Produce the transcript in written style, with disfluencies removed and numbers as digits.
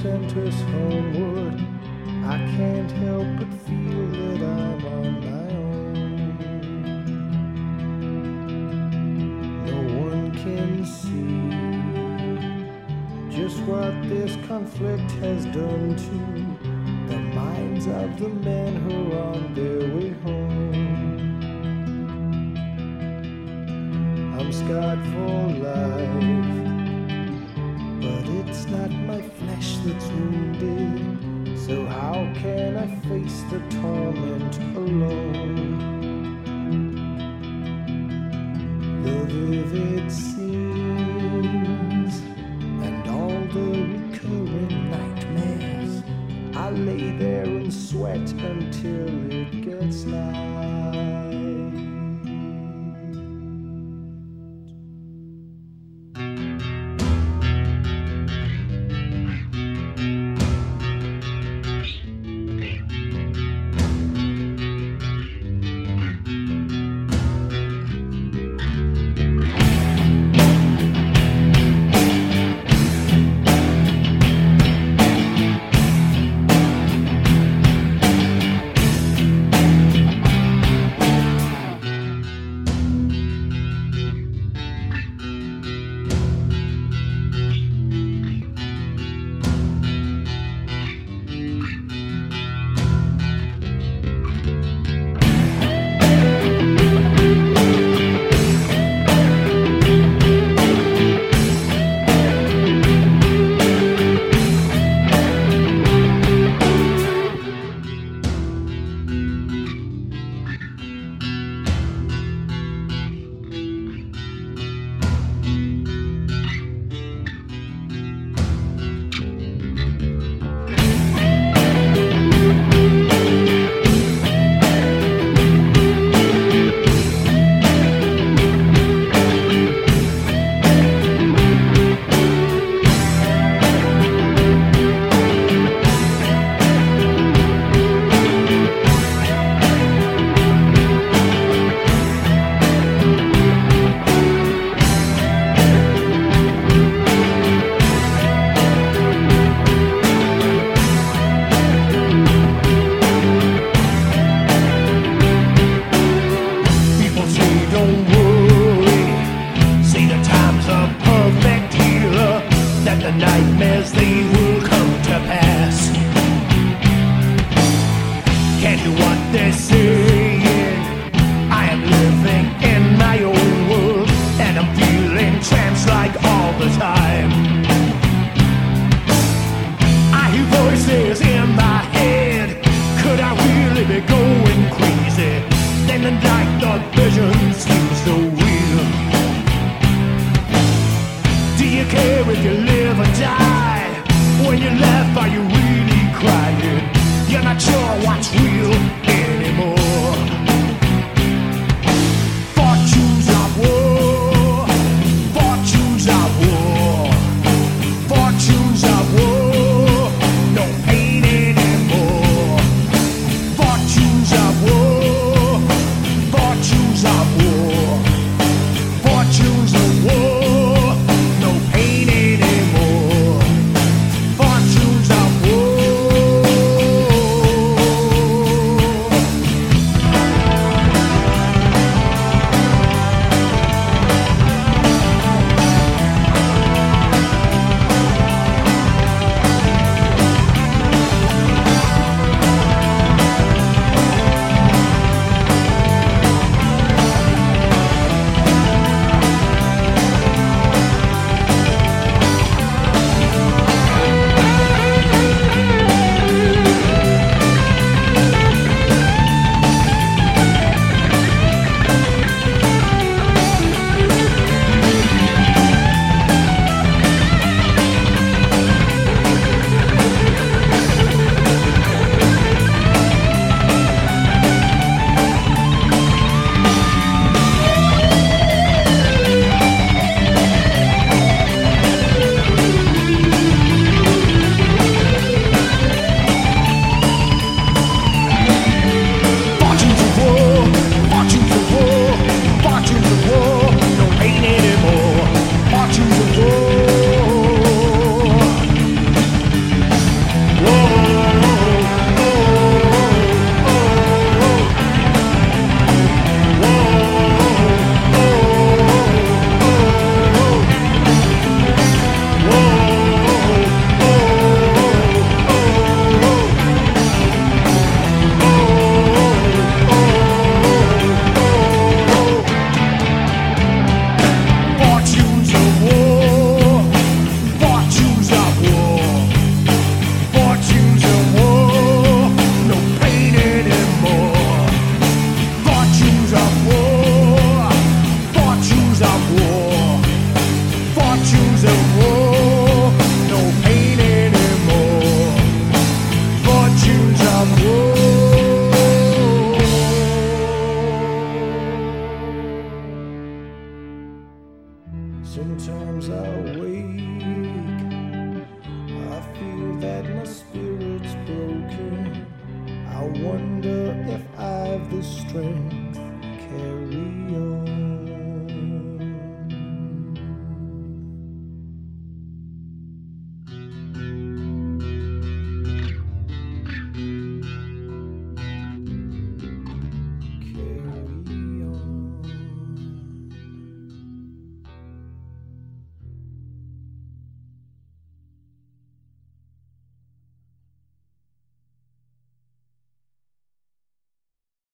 sent us homeward, I can't help but feel that I'm on my own. No one can see just what this conflict has done to the minds of the men who are on their way home. I'm scarred for life, but it's not my flesh that's wounded, so how can I face the torment alone? The vivid scenes and all the recurring nightmares, I lay there and sweat until it gets light. Sometimes I wake, I feel that my spirit's broken. I wonder if I've the strength to carry